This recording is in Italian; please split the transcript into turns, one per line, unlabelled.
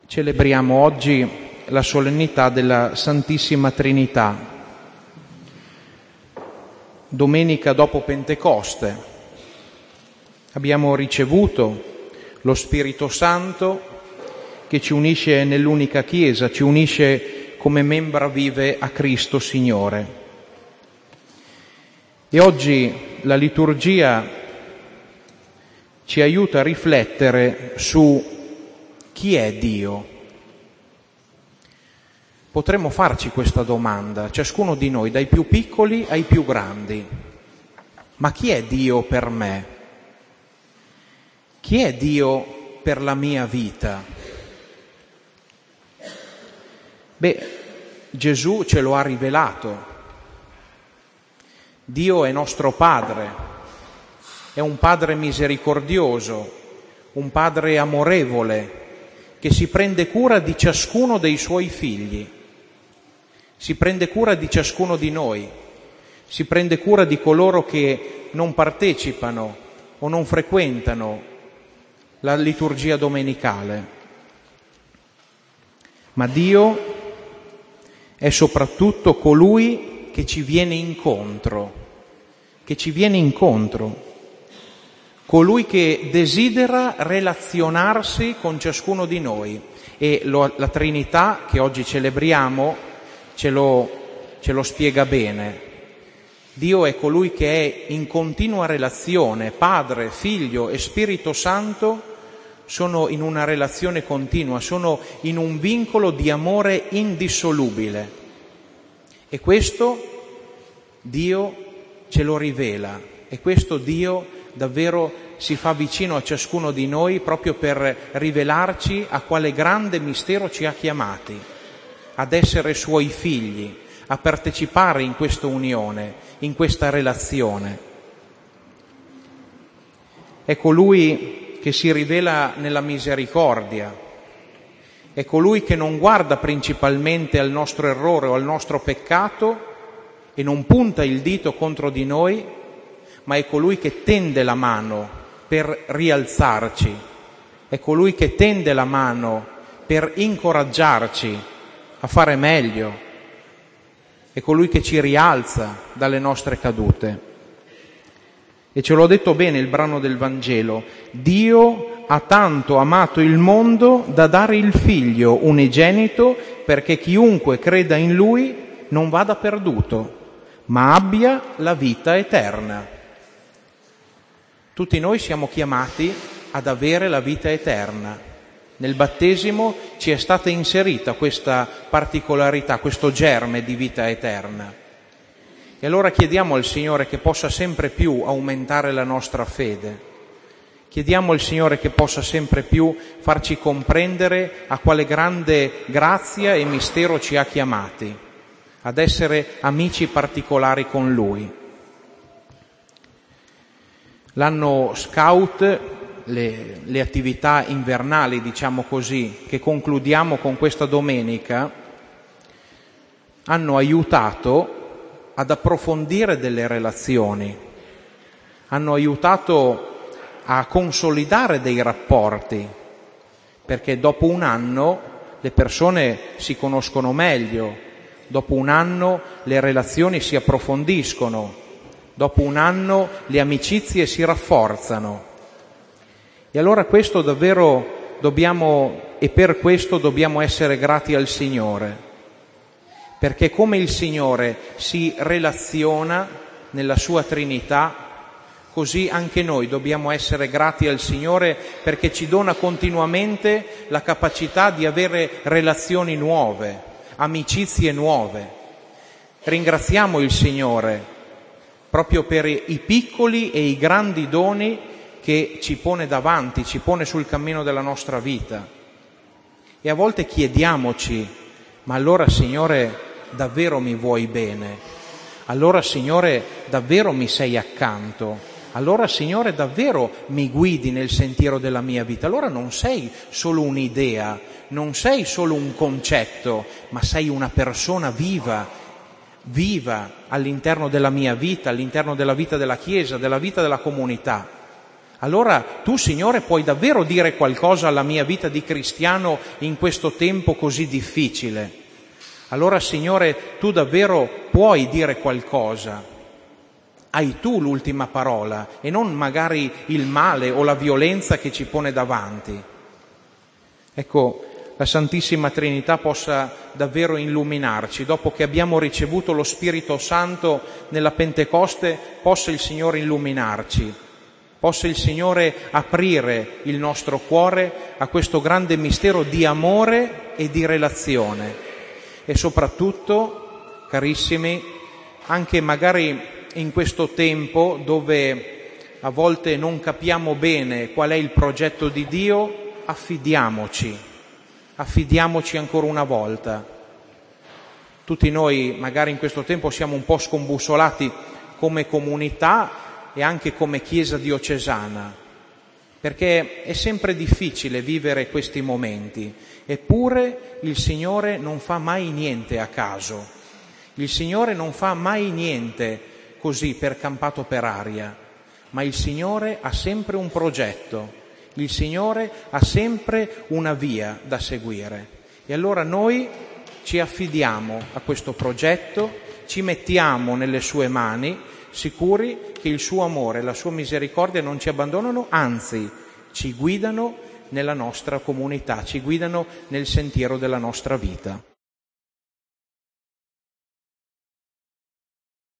Celebriamo oggi la solennità della Santissima Trinità, domenica dopo Pentecoste. Abbiamo ricevuto lo Spirito Santo che ci unisce nell'unica Chiesa, ci unisce come membra vive a Cristo Signore. E oggi la liturgia ci aiuta a riflettere su chi è Dio. Potremmo farci questa domanda, ciascuno di noi, dai più piccoli ai più grandi. Ma chi è Dio per me? Chi è Dio per la mia vita? Gesù ce lo ha rivelato. Dio è nostro Padre, è un Padre misericordioso, un Padre amorevole, che si prende cura di ciascuno dei suoi figli, si prende cura di ciascuno di noi, si prende cura di coloro che non partecipano o non frequentano la liturgia domenicale. Ma Dio è soprattutto colui che ci viene incontro, colui che desidera relazionarsi con ciascuno di noi. E la Trinità che oggi celebriamo ce lo spiega bene. Dio è colui che è in continua relazione, Padre, Figlio e Spirito Santo sono in una relazione continua, sono in un vincolo di amore indissolubile. E questo Dio ce lo rivela, e questo Dio davvero si fa vicino a ciascuno di noi proprio per rivelarci a quale grande mistero ci ha chiamati, ad essere Suoi figli, a partecipare in questa unione, in questa relazione. È colui che si rivela nella misericordia, è colui che non guarda principalmente al nostro errore o al nostro peccato e non punta il dito contro di noi, ma è colui che tende la mano per rialzarci, è colui che tende la mano per incoraggiarci a fare meglio, è colui che ci rialza dalle nostre cadute. E ce l'ho detto bene il brano del Vangelo: Dio ha tanto amato il mondo da dare il Figlio unigenito perché chiunque creda in Lui non vada perduto, ma abbia la vita eterna. Tutti noi siamo chiamati ad avere la vita eterna. Nel battesimo ci è stata inserita questa particolarità, questo germe di vita eterna. E allora chiediamo al Signore che possa sempre più aumentare la nostra fede. Chiediamo al Signore che possa sempre più farci comprendere a quale grande grazia e mistero ci ha chiamati, ad essere amici particolari con Lui. L'anno scout, le attività invernali, diciamo così, che concludiamo con questa domenica, hanno aiutato ad approfondire delle relazioni, hanno aiutato a consolidare dei rapporti, perché dopo un anno le persone si conoscono meglio, dopo un anno le relazioni si approfondiscono, dopo un anno le amicizie si rafforzano. E allora questo davvero per questo dobbiamo essere grati al Signore, perché come il Signore si relaziona nella sua Trinità, così anche noi dobbiamo essere grati al Signore perché ci dona continuamente la capacità di avere relazioni nuove, amicizie nuove. Ringraziamo il Signore proprio per i piccoli e i grandi doni che ci pone davanti, ci pone sul cammino della nostra vita. E a volte chiediamoci: ma allora Signore davvero mi vuoi bene? Allora Signore davvero mi sei accanto? Allora Signore davvero mi guidi nel sentiero della mia vita? Allora non sei solo un'idea, non sei solo un concetto, ma sei una persona viva all'interno della mia vita, all'interno della vita della Chiesa, della vita della comunità. allora tu, Signore, puoi davvero dire qualcosa alla mia vita di cristiano in questo tempo così difficile. Allora, Signore, tu davvero puoi dire qualcosa. Hai tu l'ultima parola e non magari il male o la violenza che ci pone davanti. Ecco, la Santissima Trinità possa davvero illuminarci. Dopo che abbiamo ricevuto lo Spirito Santo nella Pentecoste, possa il Signore illuminarci, possa il Signore aprire il nostro cuore a questo grande mistero di amore e di relazione. E soprattutto, carissimi, anche magari in questo tempo dove a volte non capiamo bene qual è il progetto di Dio, affidiamoci ancora una volta. Tutti noi magari in questo tempo siamo un po' scombussolati come comunità e anche come Chiesa diocesana, perché è sempre difficile vivere questi momenti, eppure il Signore non fa mai niente a caso, il Signore non fa mai niente così per campato per aria, ma il Signore ha sempre un progetto, il Signore ha sempre una via da seguire. E allora noi ci affidiamo a questo progetto, ci mettiamo nelle sue mani, sicuri che il suo amore e la sua misericordia non ci abbandonano, anzi ci guidano nella nostra comunità, ci guidano nel sentiero della nostra vita.